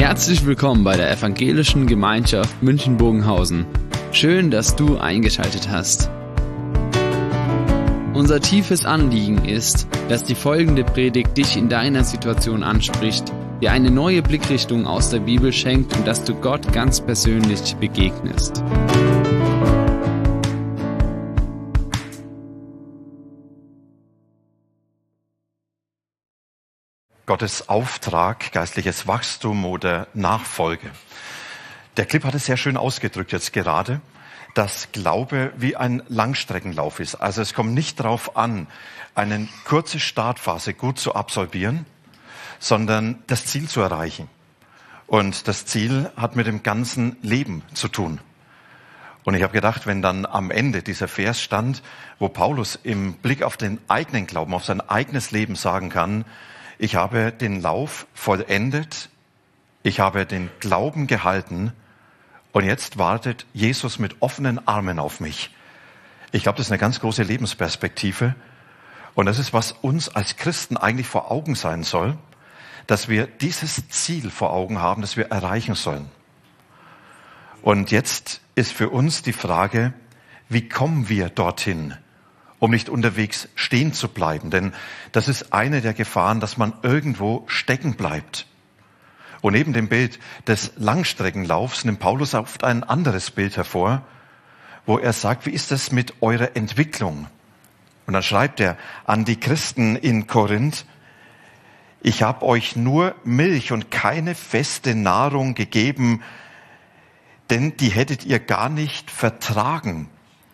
Herzlich willkommen bei der Evangelischen Gemeinschaft München-Bogenhausen. Schön, dass du eingeschaltet hast. Unser tiefes Anliegen ist, dass die folgende Predigt dich in deiner Situation anspricht, dir eine neue Blickrichtung aus der Bibel schenkt und dass du Gott ganz persönlich begegnest. Gottes Auftrag, geistliches Wachstum oder Nachfolge. Der Clip hat es sehr schön ausgedrückt jetzt gerade, dass Glaube wie ein Langstreckenlauf ist. Also es kommt nicht darauf an, eine kurze Startphase gut zu absolvieren, sondern das Ziel zu erreichen. Und das Ziel hat mit dem ganzen Leben zu tun. Und ich habe gedacht, wenn dann am Ende dieser Vers stand, wo Paulus im Blick auf den eigenen Glauben, auf sein eigenes Leben sagen kann, ich habe den Lauf vollendet, ich habe den Glauben gehalten und jetzt wartet Jesus mit offenen Armen auf mich. Ich glaube, das ist eine ganz große Lebensperspektive und das ist, was uns als Christen eigentlich vor Augen sein soll, dass wir dieses Ziel vor Augen haben, das wir erreichen sollen. Und jetzt ist für uns die Frage, wie kommen wir dorthin? Um nicht unterwegs stehen zu bleiben. Denn das ist eine der Gefahren, dass man irgendwo stecken bleibt. Und neben dem Bild des Langstreckenlaufs nimmt Paulus oft ein anderes Bild hervor, wo er sagt, wie ist es mit eurer Entwicklung? Und dann schreibt er an die Christen in Korinth, ich habe euch nur Milch und keine feste Nahrung gegeben, denn die hättet ihr gar nicht vertragen.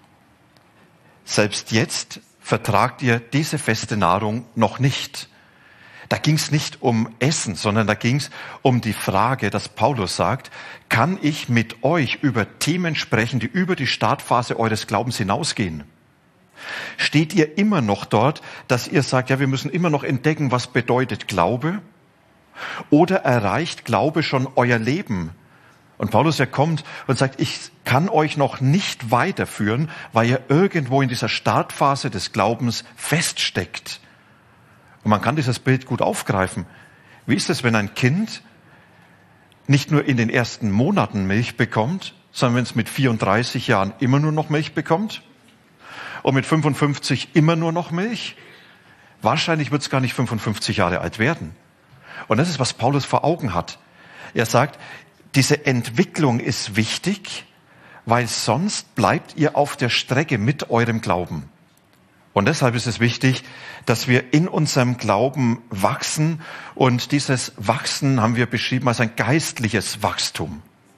Selbst jetzt vertragt ihr diese feste Nahrung noch nicht. Da ging es nicht um Essen, sondern da ging es um die Frage, dass Paulus sagt, kann ich mit euch über Themen sprechen, die über die Startphase eures Glaubens hinausgehen? Steht ihr immer noch dort, dass ihr sagt, ja, wir müssen immer noch entdecken, was bedeutet Glaube? Oder erreicht Glaube schon euer Leben? Und Paulus, er kommt und sagt, ich kann euch noch nicht weiterführen, weil ihr irgendwo in dieser Startphase des Glaubens feststeckt. Und man kann dieses Bild gut aufgreifen. Wie ist es, wenn ein Kind nicht nur in den ersten Monaten Milch bekommt, sondern wenn es mit 34 Jahren immer nur noch Milch bekommt und mit 55 immer nur noch Milch? Wahrscheinlich wird es gar nicht 55 Jahre alt werden. Und das ist, was Paulus vor Augen hat. Er sagt, diese Entwicklung ist wichtig, weil sonst bleibt ihr auf der Strecke mit eurem Glauben. Und deshalb ist es wichtig, dass wir in unserem Glauben wachsen. Und dieses Wachsen haben wir beschrieben als ein geistliches Wachstum.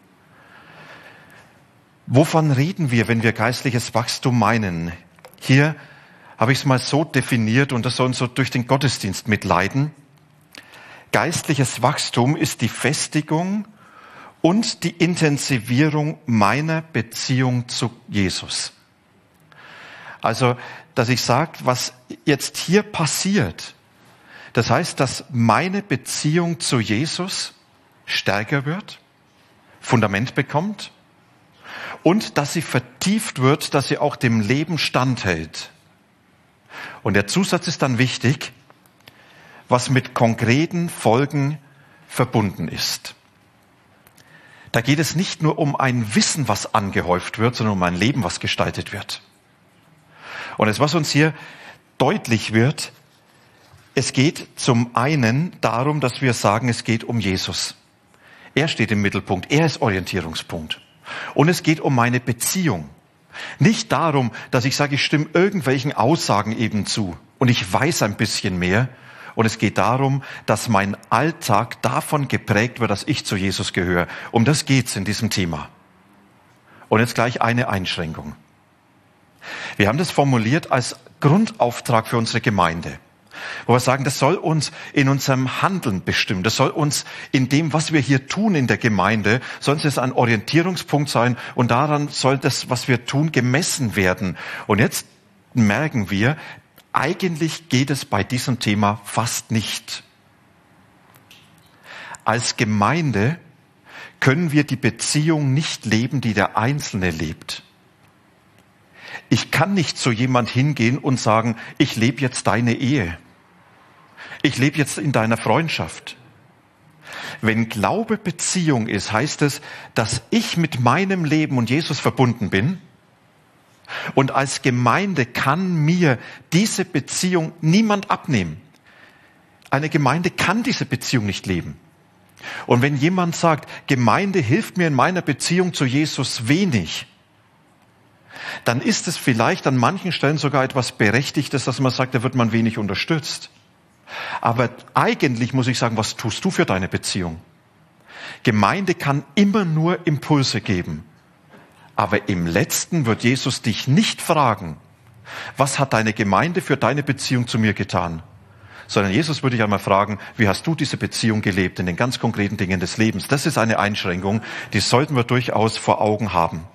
Wovon reden wir, wenn wir geistliches Wachstum meinen? Hier habe ich es mal so definiert und das soll uns so durch den Gottesdienst mitleiten. Geistliches Wachstum ist die Festigung und die Intensivierung meiner Beziehung zu Jesus. Also, dass ich sage, was jetzt hier passiert, das heißt, dass meine Beziehung zu Jesus stärker wird, Fundament bekommt und dass sie vertieft wird, dass sie auch dem Leben standhält. Und der Zusatz ist dann wichtig, was mit konkreten Folgen verbunden ist. Da geht es nicht nur um ein Wissen, was angehäuft wird, sondern um ein Leben, was gestaltet wird. Und das, was uns hier deutlich wird, es geht zum einen darum, dass wir sagen, es geht um Jesus. Er steht im Mittelpunkt, er ist Orientierungspunkt. Und es geht um meine Beziehung. Nicht darum, dass ich sage, ich stimme irgendwelchen Aussagen eben zu und ich weiß ein bisschen mehr. Und es geht darum, dass mein Alltag davon geprägt wird, dass ich zu Jesus gehöre. Um das geht's in diesem Thema. Und jetzt gleich eine Einschränkung. Wir haben das formuliert als Grundauftrag für unsere Gemeinde. Wo wir sagen, das soll uns in unserem Handeln bestimmen. Das soll uns in dem, was wir hier tun in der Gemeinde, soll es ein Orientierungspunkt sein. Und daran soll das, was wir tun, gemessen werden. Und jetzt merken wir, eigentlich geht es bei diesem Thema fast nicht. Als Gemeinde können wir die Beziehung nicht leben, die der Einzelne lebt. Ich kann nicht zu jemand hingehen und sagen, ich lebe jetzt deine Ehe. Ich lebe jetzt in deiner Freundschaft. Wenn Glaube Beziehung ist, heißt es, dass ich mit meinem Leben und Jesus verbunden bin. Und als Gemeinde kann mir diese Beziehung niemand abnehmen. Eine Gemeinde kann diese Beziehung nicht leben. Und wenn jemand sagt, Gemeinde hilft mir in meiner Beziehung zu Jesus wenig, dann ist es vielleicht an manchen Stellen sogar etwas Berechtigtes, dass man sagt, da wird man wenig unterstützt. Aber eigentlich muss ich sagen, was tust du für deine Beziehung? Gemeinde kann immer nur Impulse geben. Aber im Letzten wird Jesus dich nicht fragen, was hat deine Gemeinde für deine Beziehung zu mir getan? Sondern Jesus würde dich einmal fragen, wie hast du diese Beziehung gelebt in den ganz konkreten Dingen des Lebens? Das ist eine Einschränkung, die sollten wir durchaus vor Augen haben.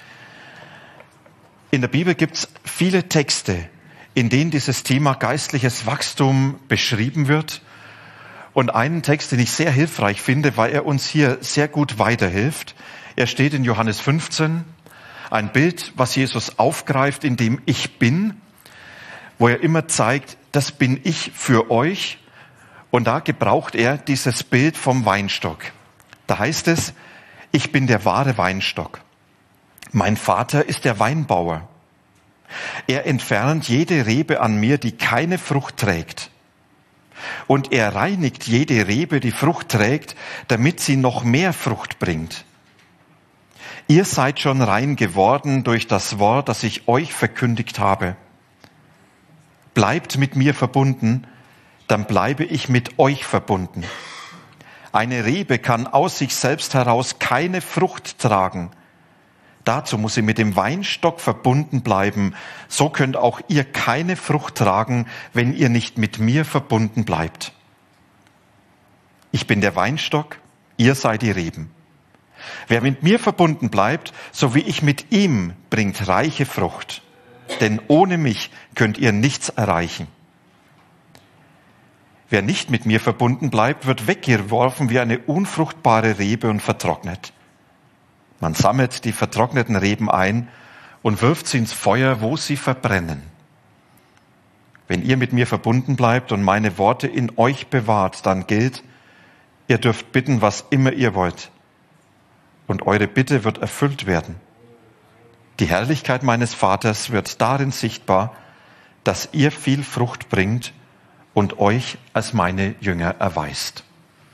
In der Bibel gibt es viele Texte, in denen dieses Thema geistliches Wachstum beschrieben wird. Und einen Text, den ich sehr hilfreich finde, weil er uns hier sehr gut weiterhilft. Er steht in Johannes 15, ein Bild, was Jesus aufgreift, in dem Ich bin, wo er immer zeigt, das bin ich für euch. Und da gebraucht er dieses Bild vom Weinstock. Da heißt es, ich bin der wahre Weinstock. Mein Vater ist der Weinbauer. Er entfernt jede Rebe an mir, die keine Frucht trägt. Und er reinigt jede Rebe, die Frucht trägt, damit sie noch mehr Frucht bringt. Ihr seid schon rein geworden durch das Wort, das ich euch verkündigt habe. Bleibt mit mir verbunden, dann bleibe ich mit euch verbunden. Eine Rebe kann aus sich selbst heraus keine Frucht tragen. Dazu muss sie mit dem Weinstock verbunden bleiben. So könnt auch ihr keine Frucht tragen, wenn ihr nicht mit mir verbunden bleibt. Ich bin der Weinstock, ihr seid die Reben. Wer mit mir verbunden bleibt, so wie ich mit ihm, bringt reiche Frucht. Denn ohne mich könnt ihr nichts erreichen. Wer nicht mit mir verbunden bleibt, wird weggeworfen wie eine unfruchtbare Rebe und vertrocknet. Man sammelt die vertrockneten Reben ein und wirft sie ins Feuer, wo sie verbrennen. Wenn ihr mit mir verbunden bleibt und meine Worte in euch bewahrt, dann gilt, ihr dürft bitten, was immer ihr wollt. Und eure Bitte wird erfüllt werden. Die Herrlichkeit meines Vaters wird darin sichtbar, dass ihr viel Frucht bringt und euch als meine Jünger erweist.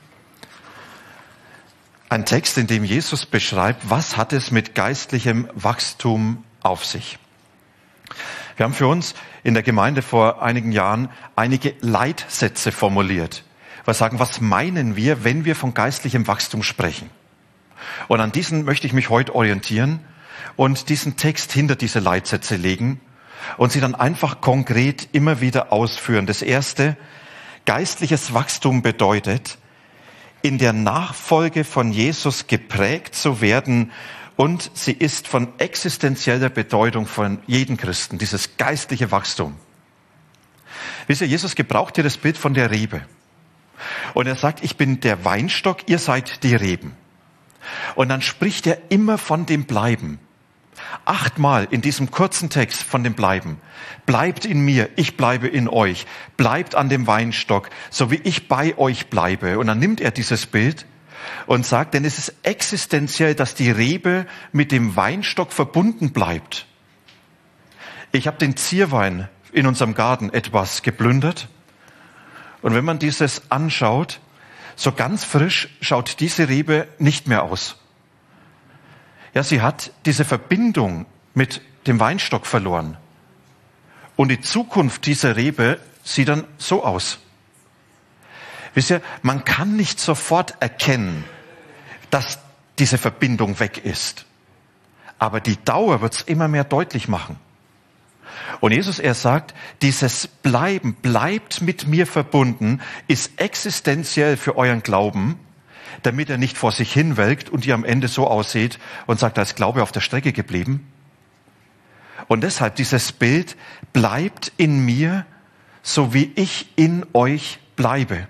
Ein Text, in dem Jesus beschreibt, was hat es mit geistlichem Wachstum auf sich. Wir haben für uns in der Gemeinde vor einigen Jahren einige Leitsätze formuliert. Wir sagen, was meinen wir, wenn wir von geistlichem Wachstum sprechen? Und an diesen möchte ich mich heute orientieren und diesen Text hinter diese Leitsätze legen und sie dann einfach konkret immer wieder ausführen. Das erste, geistliches Wachstum bedeutet, in der Nachfolge von Jesus geprägt zu werden, und sie ist von existenzieller Bedeutung von jedem Christen, dieses geistliche Wachstum. Wisst ihr, Jesus gebraucht hier das Bild von der Rebe. Und er sagt, ich bin der Weinstock, ihr seid die Reben. Und dann spricht er immer von dem Bleiben. 8-mal in diesem kurzen Text von dem Bleiben. Bleibt in mir, ich bleibe in euch. Bleibt an dem Weinstock, so wie ich bei euch bleibe. Und dann nimmt er dieses Bild und sagt, denn es ist existenziell, dass die Rebe mit dem Weinstock verbunden bleibt. Ich habe den Zierwein in unserem Garten etwas geplündert. Und wenn man dieses anschaut, so ganz frisch schaut diese Rebe nicht mehr aus. Ja, sie hat diese Verbindung mit dem Weinstock verloren. Und die Zukunft dieser Rebe sieht dann so aus. Wisst ihr, man kann nicht sofort erkennen, dass diese Verbindung weg ist. Aber die Dauer wird es immer mehr deutlich machen. Und Jesus, er sagt, dieses Bleiben, bleibt mit mir verbunden, ist existenziell für euren Glauben, damit er nicht vor sich hinwelkt und ihr am Ende so ausseht und sagt, da ist Glaube auf der Strecke geblieben. Und deshalb dieses Bild, bleibt in mir, so wie ich in euch bleibe.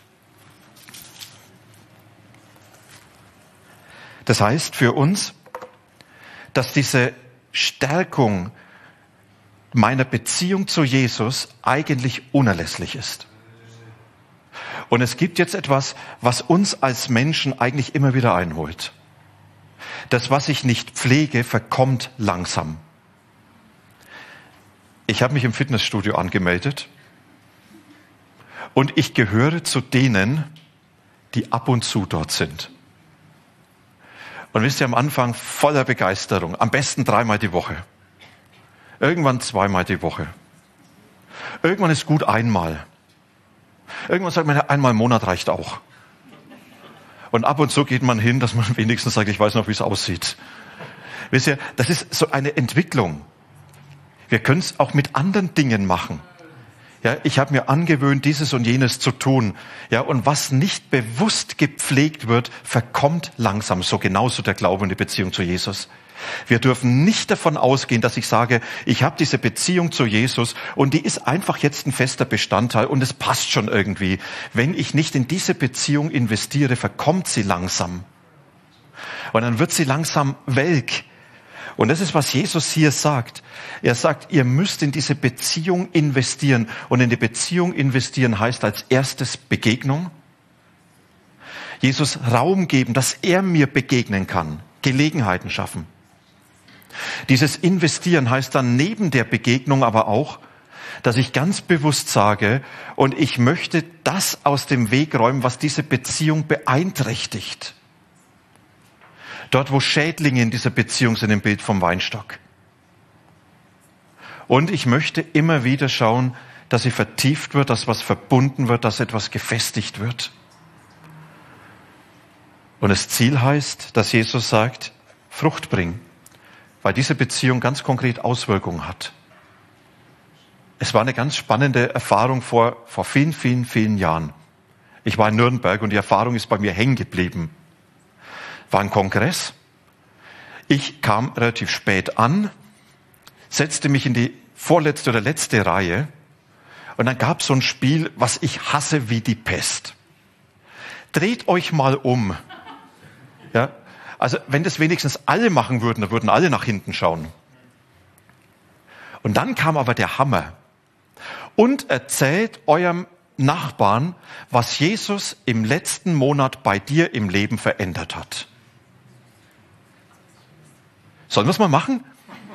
Das heißt für uns, dass diese Stärkung meiner Beziehung zu Jesus eigentlich unerlässlich ist. Und es gibt jetzt etwas, was uns als Menschen eigentlich immer wieder einholt. Das, was ich nicht pflege, verkommt langsam. Ich habe mich im Fitnessstudio angemeldet und ich gehöre zu denen, die ab und zu dort sind. Und wisst ihr, am Anfang voller Begeisterung, am besten 3-mal die Woche. Irgendwann 2-mal die Woche. Irgendwann ist gut 1-mal. Irgendwann sagt man, 1-mal im Monat reicht auch. Und ab und zu geht man hin, dass man wenigstens sagt, ich weiß noch, wie es aussieht. Wisst ihr, das ist so eine Entwicklung. Wir können es auch mit anderen Dingen machen. Ja, ich habe mir angewöhnt, dieses und jenes zu tun. Ja, und was nicht bewusst gepflegt wird, verkommt langsam. So genauso der Glaube und die Beziehung zu Jesus. Wir dürfen nicht davon ausgehen, dass ich sage, ich habe diese Beziehung zu Jesus und die ist einfach jetzt ein fester Bestandteil und es passt schon irgendwie. Wenn ich nicht in diese Beziehung investiere, verkommt sie langsam. Und dann wird sie langsam welk. Und das ist, was Jesus hier sagt. Er sagt, ihr müsst in diese Beziehung investieren. Und in die Beziehung investieren heißt als erstes Begegnung. Jesus Raum geben, dass er mir begegnen kann. Gelegenheiten schaffen. Dieses Investieren heißt dann neben der Begegnung aber auch, dass ich ganz bewusst sage, und ich möchte das aus dem Weg räumen, was diese Beziehung beeinträchtigt. Dort, wo Schädlinge in dieser Beziehung sind, im Bild vom Weinstock. Und ich möchte immer wieder schauen, dass sie vertieft wird, dass was verbunden wird, dass etwas gefestigt wird. Und das Ziel heißt, dass Jesus sagt, Frucht bringen, weil diese Beziehung ganz konkret Auswirkungen hat. Es war eine ganz spannende Erfahrung vor vielen, vielen, vielen Jahren. Ich war in Nürnberg und die Erfahrung ist bei mir hängen geblieben. War ein Kongress. Ich kam relativ spät an, setzte mich in die vorletzte oder letzte Reihe und dann gab es so ein Spiel, was ich hasse wie die Pest. Dreht euch mal um. Ja, also wenn das wenigstens alle machen würden, dann würden alle nach hinten schauen. Und dann kam aber der Hammer. Und erzählt eurem Nachbarn, was Jesus im letzten Monat bei dir im Leben verändert hat. Sollen wir es mal machen?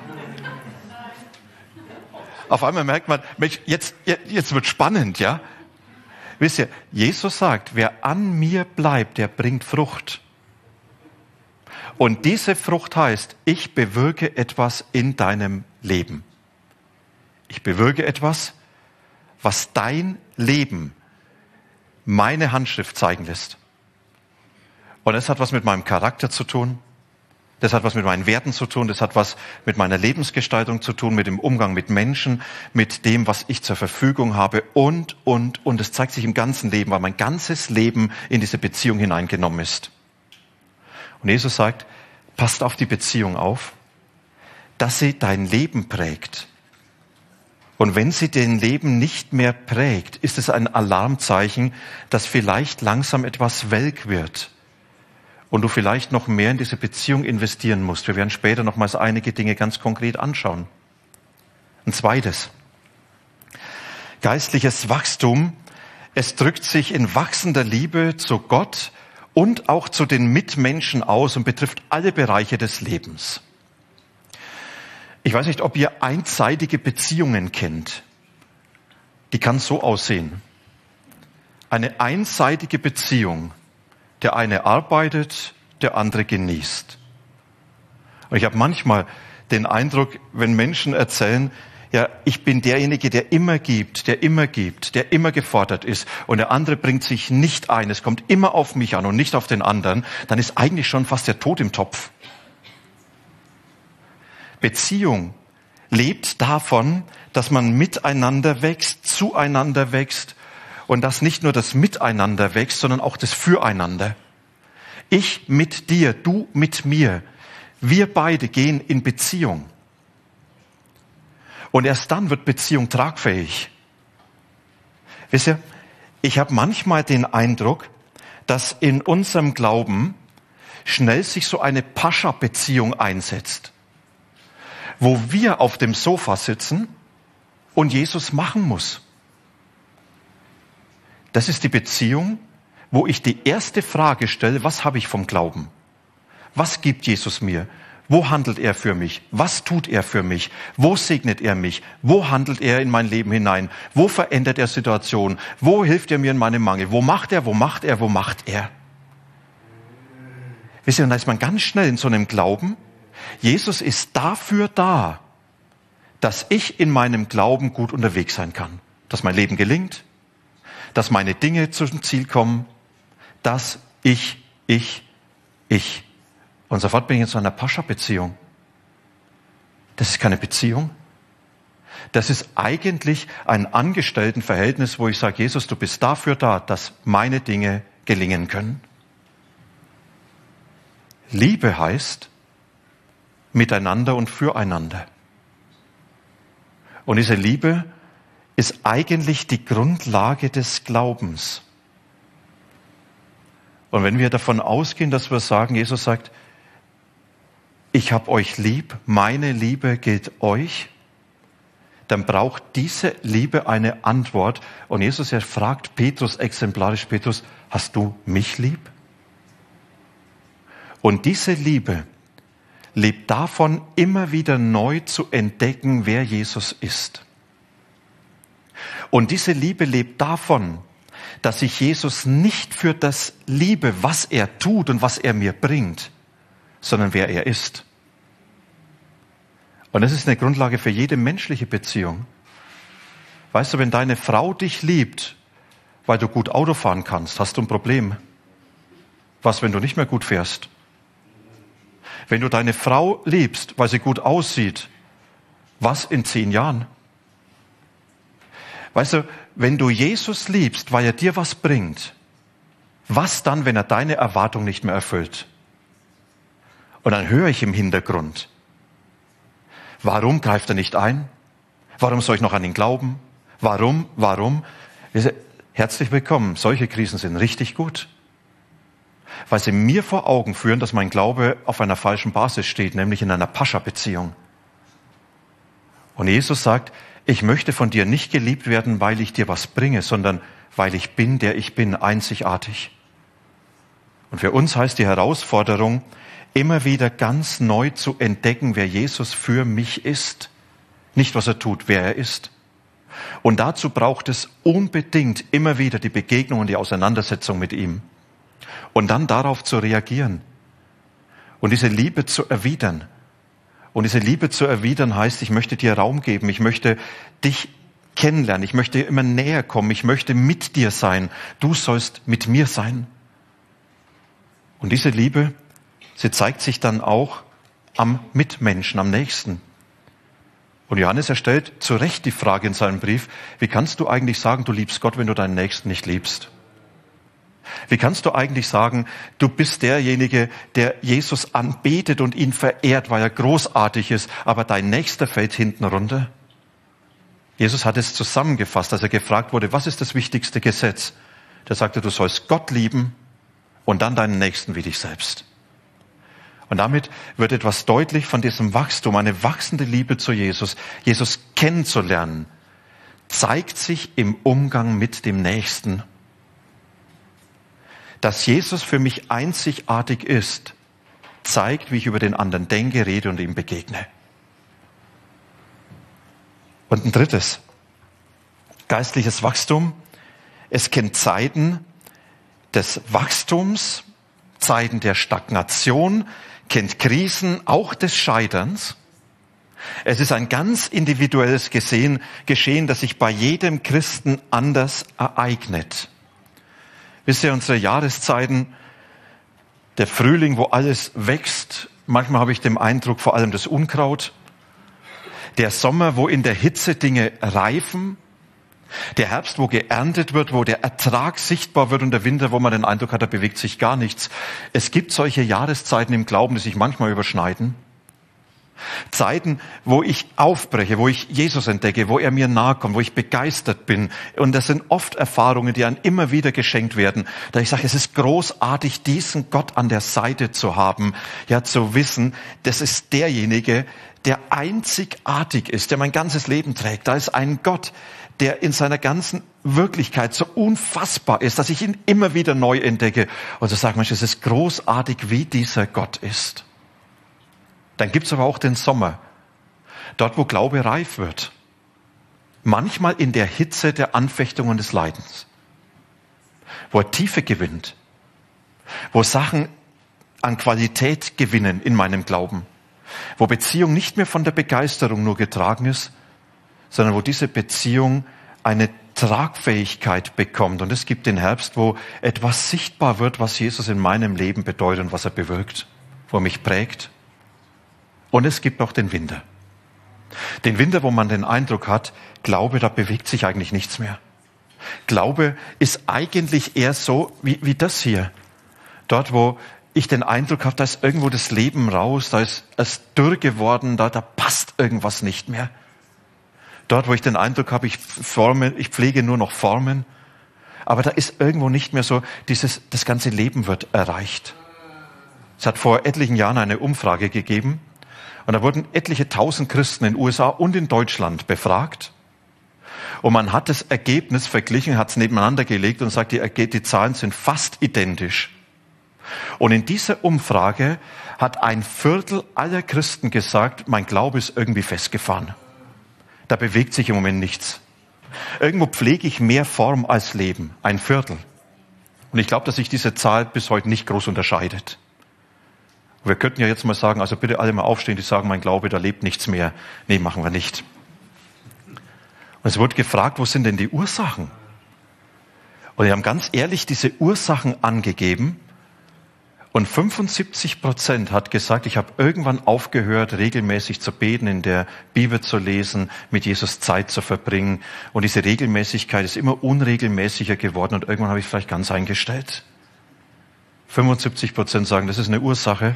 Auf einmal merkt man, Mensch, jetzt wird spannend, ja? Wisst ihr, Jesus sagt, wer an mir bleibt, der bringt Frucht. Und diese Frucht heißt, ich bewirke etwas in deinem Leben. Ich bewirke etwas, was dein Leben, meine Handschrift zeigen lässt. Und das hat was mit meinem Charakter zu tun. Das hat was mit meinen Werten zu tun, das hat was mit meiner Lebensgestaltung zu tun, mit dem Umgang mit Menschen, mit dem, was ich zur Verfügung habe und. Es zeigt sich im ganzen Leben, weil mein ganzes Leben in diese Beziehung hineingenommen ist. Und Jesus sagt, passt auf die Beziehung auf, dass sie dein Leben prägt. Und wenn sie dein Leben nicht mehr prägt, ist es ein Alarmzeichen, dass vielleicht langsam etwas welk wird. Und du vielleicht noch mehr in diese Beziehung investieren musst. Wir werden später nochmals einige Dinge ganz konkret anschauen. Ein zweites. Geistliches Wachstum. Es drückt sich in wachsender Liebe zu Gott und auch zu den Mitmenschen aus und betrifft alle Bereiche des Lebens. Ich weiß nicht, ob ihr einseitige Beziehungen kennt. Die kann so aussehen. Eine einseitige Beziehung. Der eine arbeitet, der andere genießt. Und ich habe manchmal den Eindruck, wenn Menschen erzählen, ja, ich bin derjenige, der immer gibt, der immer gefordert ist und der andere bringt sich nicht ein, es kommt immer auf mich an und nicht auf den anderen, dann ist eigentlich schon fast der Tod im Topf. Beziehung lebt davon, dass man miteinander wächst, zueinander wächst, und dass nicht nur das Miteinander wächst, sondern auch das Füreinander. Ich mit dir, du mit mir. Wir beide gehen in Beziehung. Und erst dann wird Beziehung tragfähig. Wisst ihr, ich habe manchmal den Eindruck, dass in unserem Glauben schnell sich so eine Pascha-Beziehung einsetzt, wo wir auf dem Sofa sitzen und Jesus machen muss. Das ist die Beziehung, wo ich die erste Frage stelle, was habe ich vom Glauben? Was gibt Jesus mir? Wo handelt er für mich? Was tut er für mich? Wo segnet er mich? Wo handelt er in mein Leben hinein? Wo verändert er Situationen? Wo hilft er mir in meinem Mangel? Wo macht er? Wo macht er? Wo macht er? Wisst ihr, und da ist man ganz schnell in so einem Glauben. Jesus ist dafür da, dass ich in meinem Glauben gut unterwegs sein kann. Dass mein Leben gelingt, dass meine Dinge zum Ziel kommen, dass ich. Und sofort bin ich in so einer Pascha-Beziehung. Das ist keine Beziehung. Das ist eigentlich ein Angestelltenverhältnis, wo ich sage, Jesus, du bist dafür da, dass meine Dinge gelingen können. Liebe heißt miteinander und füreinander. Und diese Liebe ist eigentlich die Grundlage des Glaubens. Und wenn wir davon ausgehen, dass wir sagen, Jesus sagt, ich habe euch lieb, meine Liebe gilt euch, dann braucht diese Liebe eine Antwort. Und Jesus fragt Petrus exemplarisch, Petrus, hast du mich lieb? Und diese Liebe lebt davon, immer wieder neu zu entdecken, wer Jesus ist. Und diese Liebe lebt davon, dass ich Jesus nicht für das liebe, was er tut und was er mir bringt, sondern wer er ist. Und das ist eine Grundlage für jede menschliche Beziehung. Weißt du, wenn deine Frau dich liebt, weil du gut Auto fahren kannst, hast du ein Problem. Was, wenn du nicht mehr gut fährst? Wenn du deine Frau liebst, weil sie gut aussieht, was in 10 Jahren? Weißt du, wenn du Jesus liebst, weil er dir was bringt, was dann, wenn er deine Erwartung nicht mehr erfüllt? Und dann höre ich im Hintergrund, warum greift er nicht ein? Warum soll ich noch an ihn glauben? Warum? Herzlich willkommen, solche Krisen sind richtig gut. Weil sie mir vor Augen führen, dass mein Glaube auf einer falschen Basis steht, nämlich in einer Pascha-Beziehung. Und Jesus sagt, ich möchte von dir nicht geliebt werden, weil ich dir was bringe, sondern weil ich bin, der ich bin, einzigartig. Und für uns heißt die Herausforderung, immer wieder ganz neu zu entdecken, wer Jesus für mich ist. Nicht, was er tut, wer er ist. Und dazu braucht es unbedingt immer wieder die Begegnung und die Auseinandersetzung mit ihm. Und dann darauf zu reagieren. Und diese Liebe zu erwidern. Und diese Liebe zu erwidern heißt, ich möchte dir Raum geben, ich möchte dich kennenlernen, ich möchte immer näher kommen, ich möchte mit dir sein, du sollst mit mir sein. Und diese Liebe, sie zeigt sich dann auch am Mitmenschen, am Nächsten. Und Johannes stellt zu Recht die Frage in seinem Brief, wie kannst du eigentlich sagen, du liebst Gott, wenn du deinen Nächsten nicht liebst? Wie kannst du eigentlich sagen, du bist derjenige, der Jesus anbetet und ihn verehrt, weil er großartig ist, aber dein Nächster fällt hinten runter? Jesus hat es zusammengefasst, als er gefragt wurde, was ist das wichtigste Gesetz? Der sagte, du sollst Gott lieben und dann deinen Nächsten wie dich selbst. Und damit wird etwas deutlich von diesem Wachstum, eine wachsende Liebe zu Jesus, Jesus kennenzulernen, zeigt sich im Umgang mit dem Nächsten. Dass Jesus für mich einzigartig ist, zeigt, wie ich über den anderen denke, rede und ihm begegne. Und ein drittes, geistliches Wachstum. Es kennt Zeiten des Wachstums, Zeiten der Stagnation, kennt Krisen, auch des Scheiterns. Es ist ein ganz individuelles Geschehen, das sich bei jedem Christen anders ereignet. Wisst ihr, unsere Jahreszeiten, der Frühling, wo alles wächst, manchmal habe ich den Eindruck, vor allem das Unkraut. Der Sommer, wo in der Hitze Dinge reifen. Der Herbst, wo geerntet wird, wo der Ertrag sichtbar wird und der Winter, wo man den Eindruck hat, da bewegt sich gar nichts. Es gibt solche Jahreszeiten im Glauben, die sich manchmal überschneiden. Zeiten, wo ich aufbreche, wo ich Jesus entdecke, wo er mir nahe kommt, wo ich begeistert bin. Und das sind oft Erfahrungen, die einem immer wieder geschenkt werden. Da ich sage, es ist großartig, diesen Gott an der Seite zu haben, ja, zu wissen, das ist derjenige, der einzigartig ist, der mein ganzes Leben trägt. Da ist ein Gott, der in seiner ganzen Wirklichkeit so unfassbar ist, dass ich ihn immer wieder neu entdecke. Und so sagt man, es ist großartig, wie dieser Gott ist. Dann gibt's aber auch den Sommer, dort wo Glaube reif wird. Manchmal in der Hitze der Anfechtung und des Leidens, wo er Tiefe gewinnt, wo Sachen an Qualität gewinnen in meinem Glauben, wo Beziehung nicht mehr von der Begeisterung nur getragen ist, sondern wo diese Beziehung eine Tragfähigkeit bekommt. Und es gibt den Herbst, wo etwas sichtbar wird, was Jesus in meinem Leben bedeutet und was er bewirkt, wo er mich prägt. Und es gibt auch den Winter. Den Winter, wo man den Eindruck hat, Glaube, da bewegt sich eigentlich nichts mehr. Glaube ist eigentlich eher so wie das hier. Dort, wo ich den Eindruck habe, da ist irgendwo das Leben raus, da ist es dürr geworden, da passt irgendwas nicht mehr. Dort, wo ich den Eindruck habe, ich pflege nur noch Formen, aber da ist irgendwo nicht mehr so das ganze Leben wird erreicht. Es hat vor etlichen Jahren eine Umfrage gegeben, und da wurden etliche tausend Christen in den USA und in Deutschland befragt. Und man hat das Ergebnis verglichen, hat es nebeneinander gelegt und sagt, die Zahlen sind fast identisch. Und in dieser Umfrage hat 1/4 aller Christen gesagt, mein Glaube ist irgendwie festgefahren. Da bewegt sich im Moment nichts. Irgendwo pflege ich mehr Form als Leben. 1/4. Und ich glaube, dass sich diese Zahl bis heute nicht groß unterscheidet. Wir könnten ja jetzt mal sagen, also bitte alle mal aufstehen, die sagen, mein Glaube, da lebt nichts mehr. Nee, machen wir nicht. Und es wurde gefragt, wo sind denn die Ursachen? Und die haben ganz ehrlich diese Ursachen angegeben. Und 75% hat gesagt, ich habe irgendwann aufgehört, regelmäßig zu beten, in der Bibel zu lesen, mit Jesus Zeit zu verbringen. Und diese Regelmäßigkeit ist immer unregelmäßiger geworden und irgendwann habe ich vielleicht ganz eingestellt. 75% sagen, das ist eine Ursache.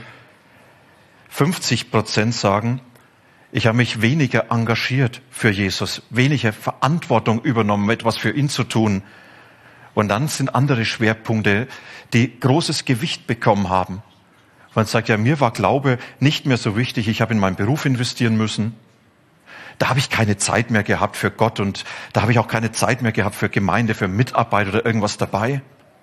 50% sagen, ich habe mich weniger engagiert für Jesus, weniger Verantwortung übernommen, etwas für ihn zu tun. Und dann sind andere Schwerpunkte, die großes Gewicht bekommen haben. Man sagt, ja, mir war Glaube nicht mehr so wichtig, ich habe in meinen Beruf investieren müssen. Da habe ich keine Zeit mehr gehabt für Gott und da habe ich auch keine Zeit mehr gehabt für Gemeinde, für Mitarbeit oder irgendwas dabei.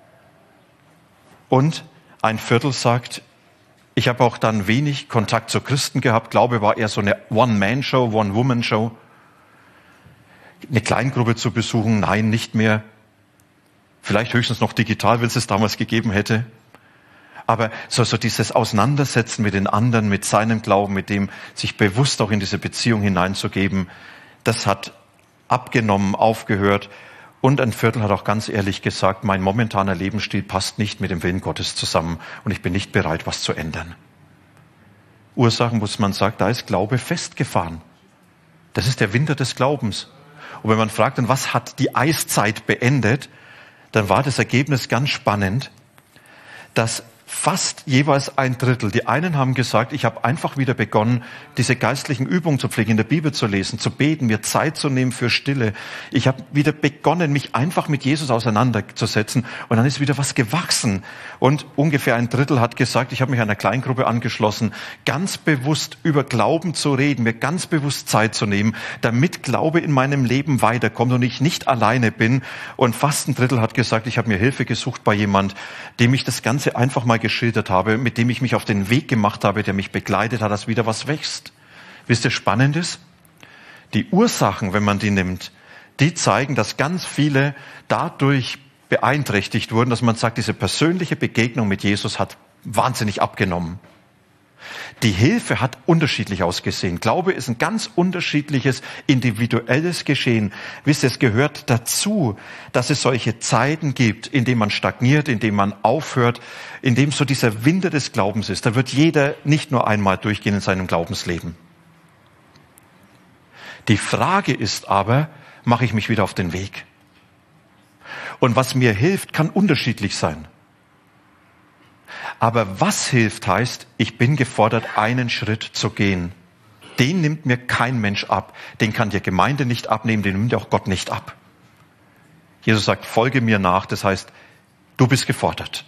Und 1/4 sagt, ich habe auch dann wenig Kontakt zu Christen gehabt. Glaube war eher so eine One-Man-Show, One-Woman-Show. Eine Kleingruppe zu besuchen, nein, nicht mehr. Vielleicht höchstens noch digital, wenn es damals gegeben hätte. Aber so dieses Auseinandersetzen mit den anderen, mit seinem Glauben, mit dem sich bewusst auch in diese Beziehung hineinzugeben, das hat abgenommen, aufgehört. Und 1/4 hat auch ganz ehrlich gesagt, mein momentaner Lebensstil passt nicht mit dem Willen Gottes zusammen und ich bin nicht bereit, was zu ändern. Ursachen, muss man sagen, da ist Glaube festgefahren. Das ist der Winter des Glaubens. Und wenn man fragt, dann was hat die Eiszeit beendet, dann war das Ergebnis ganz spannend, dass fast jeweils 1/3. Die einen haben gesagt, ich habe einfach wieder begonnen, diese geistlichen Übungen zu pflegen, in der Bibel zu lesen, zu beten, mir Zeit zu nehmen für Stille. Ich habe wieder begonnen, mich einfach mit Jesus auseinanderzusetzen und dann ist wieder was gewachsen. Und ungefähr 1/3 hat gesagt, ich habe mich einer Kleingruppe angeschlossen, ganz bewusst über Glauben zu reden, mir ganz bewusst Zeit zu nehmen, damit Glaube in meinem Leben weiterkommt und ich nicht alleine bin. Und fast 1/3 hat gesagt, ich habe mir Hilfe gesucht bei jemand, dem ich das Ganze einfach mal geschildert habe, mit dem ich mich auf den Weg gemacht habe, der mich begleitet hat, dass wieder was wächst. Wisst ihr, spannend ist? Die Ursachen, wenn man die nimmt, die zeigen, dass ganz viele dadurch beeinträchtigt wurden, dass man sagt, diese persönliche Begegnung mit Jesus hat wahnsinnig abgenommen. Die Hilfe hat unterschiedlich ausgesehen. Glaube ist ein ganz unterschiedliches, individuelles Geschehen. Wisst ihr, es gehört dazu, dass es solche Zeiten gibt, in denen man stagniert, in denen man aufhört, in dem so dieser Winter des Glaubens ist. Da wird jeder nicht nur einmal durchgehen in seinem Glaubensleben. Die Frage ist aber, mache ich mich wieder auf den Weg? Und was mir hilft, kann unterschiedlich sein. Aber was hilft, heißt, ich bin gefordert, einen Schritt zu gehen. Den nimmt mir kein Mensch ab. Den kann die Gemeinde nicht abnehmen, den nimmt auch Gott nicht ab. Jesus sagt, folge mir nach, das heißt, du bist gefordert.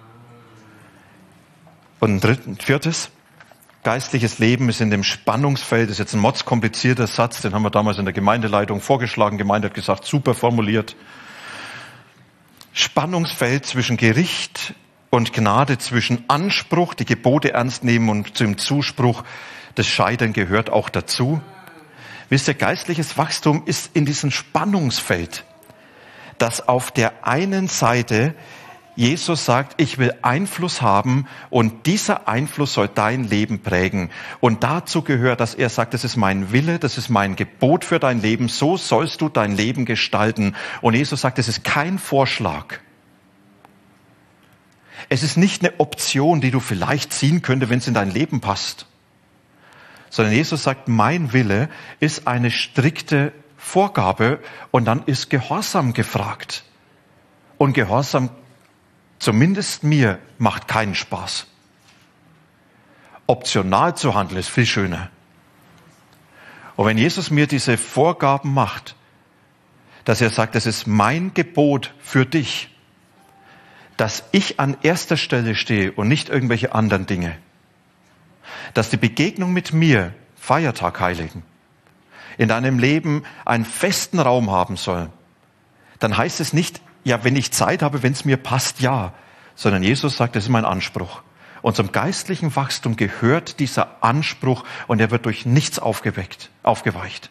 Und viertes, geistliches Leben ist in dem Spannungsfeld, das ist jetzt ein mordskomplizierter Satz, den haben wir damals in der Gemeindeleitung vorgeschlagen, die Gemeinde hat gesagt, super formuliert. Spannungsfeld zwischen Gericht und Gnade, zwischen Anspruch, die Gebote ernst nehmen und zum Zuspruch, das Scheitern gehört auch dazu. Wisst ihr, geistliches Wachstum ist in diesem Spannungsfeld, dass auf der einen Seite Jesus sagt, ich will Einfluss haben und dieser Einfluss soll dein Leben prägen. Und dazu gehört, dass er sagt, das ist mein Wille, das ist mein Gebot für dein Leben, so sollst du dein Leben gestalten. Und Jesus sagt, das ist kein Vorschlag. Es ist nicht eine Option, die du vielleicht ziehen könntest, wenn es in dein Leben passt. Sondern Jesus sagt, mein Wille ist eine strikte Vorgabe und dann ist Gehorsam gefragt. Und Gehorsam, zumindest mir, macht keinen Spaß. Optional zu handeln ist viel schöner. Und wenn Jesus mir diese Vorgaben macht, dass er sagt, das ist mein Gebot für dich, dass ich an erster Stelle stehe und nicht irgendwelche anderen Dinge, dass die Begegnung mit mir, Feiertag heiligen, in deinem Leben einen festen Raum haben soll, dann heißt es nicht, ja, wenn ich Zeit habe, wenn es mir passt, ja, sondern Jesus sagt, das ist mein Anspruch. Und zum geistlichen Wachstum gehört dieser Anspruch und er wird durch nichts aufgeweicht.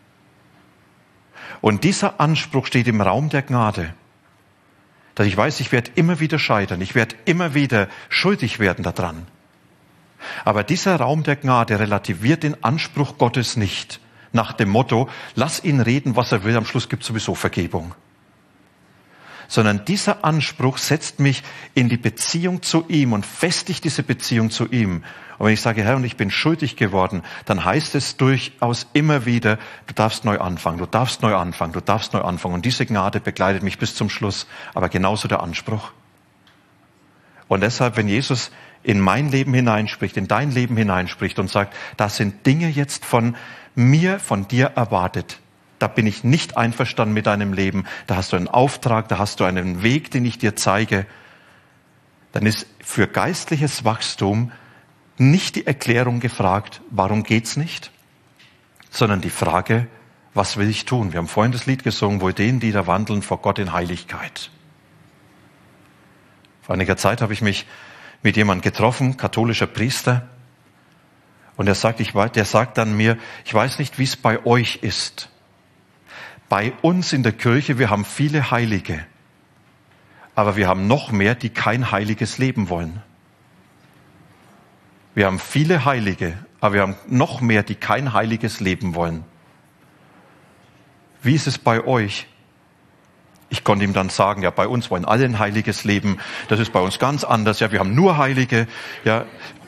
Und dieser Anspruch steht im Raum der Gnade, dass ich weiß, ich werde immer wieder scheitern, ich werde immer wieder schuldig werden daran. Aber dieser Raum der Gnade relativiert den Anspruch Gottes nicht, nach dem Motto, lass ihn reden, was er will, am Schluss gibt es sowieso Vergebung. Sondern dieser Anspruch setzt mich in die Beziehung zu ihm und festigt diese Beziehung zu ihm. Und wenn ich sage, Herr, und ich bin schuldig geworden, dann heißt es durchaus immer wieder, du darfst neu anfangen, du darfst neu anfangen, du darfst neu anfangen. Und diese Gnade begleitet mich bis zum Schluss, aber genauso der Anspruch. Und deshalb, wenn Jesus in mein Leben hineinspricht, in dein Leben hineinspricht und sagt, das sind Dinge jetzt von mir, von dir erwartet, da bin ich nicht einverstanden mit deinem Leben, da hast du einen Auftrag, da hast du einen Weg, den ich dir zeige, dann ist für geistliches Wachstum nicht die Erklärung gefragt, warum geht's nicht, sondern die Frage, was will ich tun? Wir haben vorhin das Lied gesungen, wohl denen, die da wandeln vor Gott in Heiligkeit. Vor einiger Zeit habe ich mich mit jemandem getroffen, katholischer Priester, und der sagt dann mir, ich weiß nicht, wie es bei euch ist. Bei uns in der Kirche, wir haben viele Heilige, aber wir haben noch mehr, die kein heiliges Leben wollen. Wir haben viele Heilige, aber wir haben noch mehr, die kein heiliges Leben wollen. Wie ist es bei euch? Ich konnte ihm dann sagen, ja, bei uns wollen alle ein heiliges Leben. Das ist bei uns ganz anders. Ja, wir haben nur Heilige. Ja.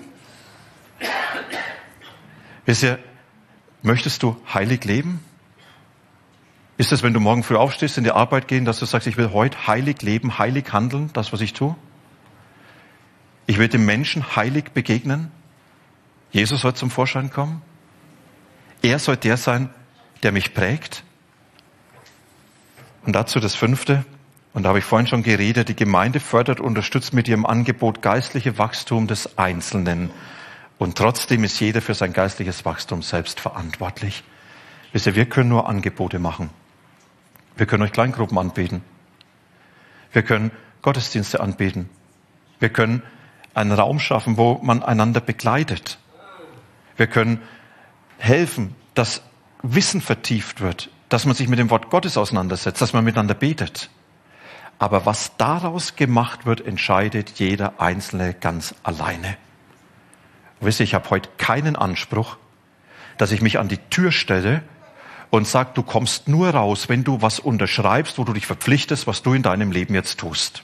Wisst ihr, möchtest du heilig leben? Ist es, wenn du morgen früh aufstehst, in die Arbeit gehen, dass du sagst, ich will heute heilig leben, heilig handeln, das, was ich tue? Ich will dem Menschen heilig begegnen? Jesus soll zum Vorschein kommen? Er soll der sein, der mich prägt? Und dazu das 5. Und da habe ich vorhin schon geredet, die Gemeinde fördert und unterstützt mit ihrem Angebot geistliche Wachstum des Einzelnen. Und trotzdem ist jeder für sein geistliches Wachstum selbst verantwortlich. Wisst ihr, wir können nur Angebote machen. Wir können euch Kleingruppen anbieten. Wir können Gottesdienste anbieten. Wir können einen Raum schaffen, wo man einander begleitet. Wir können helfen, dass Wissen vertieft wird, dass man sich mit dem Wort Gottes auseinandersetzt, dass man miteinander betet. Aber was daraus gemacht wird, entscheidet jeder Einzelne ganz alleine. Und wisst ihr, ich habe heute keinen Anspruch, dass ich mich an die Tür stelle und sage, du kommst nur raus, wenn du was unterschreibst, wo du dich verpflichtest, was du in deinem Leben jetzt tust.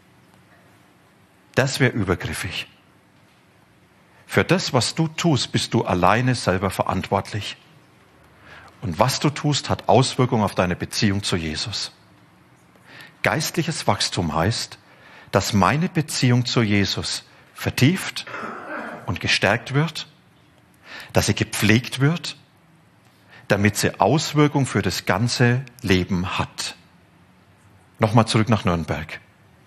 Das wäre übergriffig. Für das, was du tust, bist du alleine selber verantwortlich. Und was du tust, hat Auswirkungen auf deine Beziehung zu Jesus. Geistliches Wachstum heißt, dass meine Beziehung zu Jesus vertieft und gestärkt wird, dass sie gepflegt wird, damit sie Auswirkung für das ganze Leben hat. Nochmal zurück nach Nürnberg.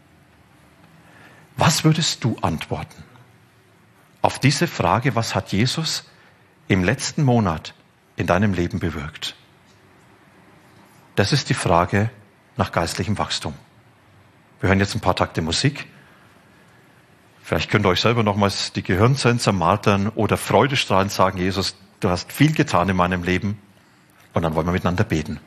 Was würdest du antworten auf diese Frage, was hat Jesus im letzten Monat in deinem Leben bewirkt? Das ist die Frage nach geistlichem Wachstum. Wir hören jetzt ein paar Takte Musik. Vielleicht könnt ihr euch selber nochmals die Gehirnzellen zermartern oder freudestrahlend sagen, Jesus, du hast viel getan in meinem Leben. Und dann wollen wir miteinander beten.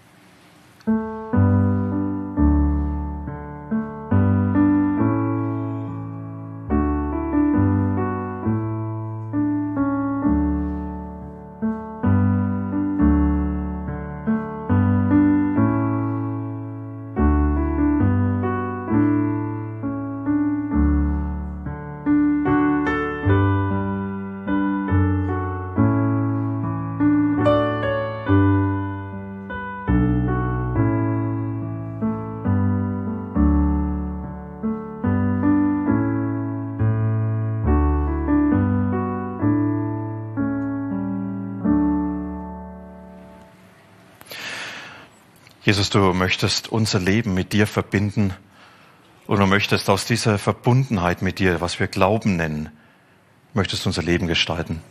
Jesus, du möchtest unser Leben mit dir verbinden und du möchtest aus dieser Verbundenheit mit dir, was wir Glauben nennen, möchtest unser Leben gestalten.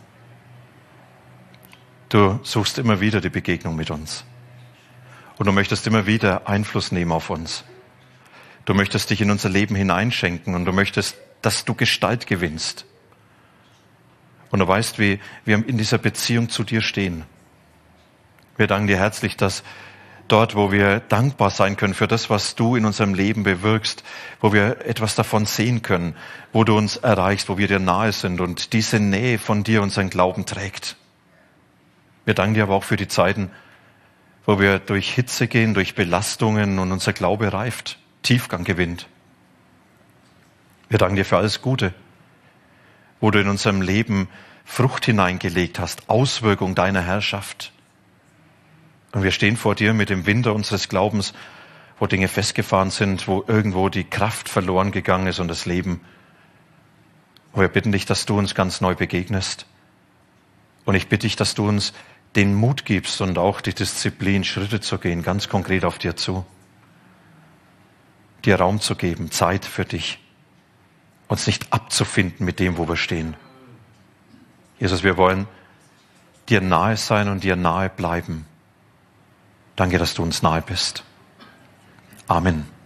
Du suchst immer wieder die Begegnung mit uns und du möchtest immer wieder Einfluss nehmen auf uns. Du möchtest dich in unser Leben hineinschenken und du möchtest, dass du Gestalt gewinnst. Und du weißt, wie wir in dieser Beziehung zu dir stehen. Wir danken dir herzlich, dass dort, wo wir dankbar sein können für das, was du in unserem Leben bewirkst, wo wir etwas davon sehen können, wo du uns erreichst, wo wir dir nahe sind und diese Nähe von dir unseren Glauben trägt. Wir danken dir aber auch für die Zeiten, wo wir durch Hitze gehen, durch Belastungen und unser Glaube reift, Tiefgang gewinnt. Wir danken dir für alles Gute, wo du in unserem Leben Frucht hineingelegt hast, Auswirkung deiner Herrschaft. Und wir stehen vor dir mit dem Winter unseres Glaubens, wo Dinge festgefahren sind, wo irgendwo die Kraft verloren gegangen ist und das Leben. Und wir bitten dich, dass du uns ganz neu begegnest. Und ich bitte dich, dass du uns den Mut gibst und auch die Disziplin, Schritte zu gehen, ganz konkret auf dir zu. Dir Raum zu geben, Zeit für dich. Uns nicht abzufinden mit dem, wo wir stehen. Jesus, wir wollen dir nahe sein und dir nahe bleiben. Danke, dass du uns nahe bist. Amen.